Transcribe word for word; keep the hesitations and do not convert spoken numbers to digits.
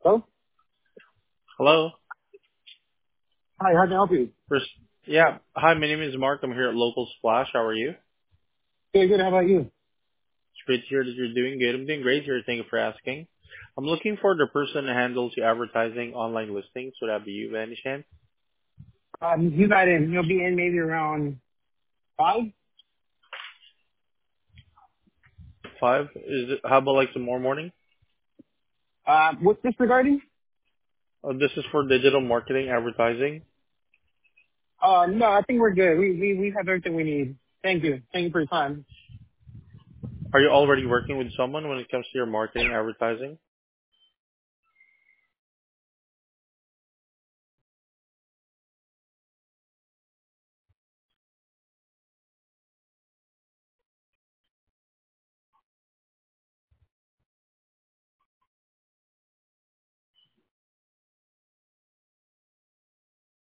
Hello? Hello. Hi, how can I help you? First, yeah. Hi, my name is Mark. I'm here at Local Splash. How are you? It's Good, good. How about you? great to hear that you're doing good. I'm doing great here. Thank you for asking. I'm looking for the person who handles your advertising online listings. Would that be you by any chance? Um, you got in. You'll be in maybe around five? Five? Is it, how about like tomorrow morning? Uh, what's this regarding? Uh, this is for digital marketing advertising. Uh, no, I think we're good. We, we, we have everything we need. Thank you. Thank you for your time. Are you already working with someone when it comes to your marketing advertising?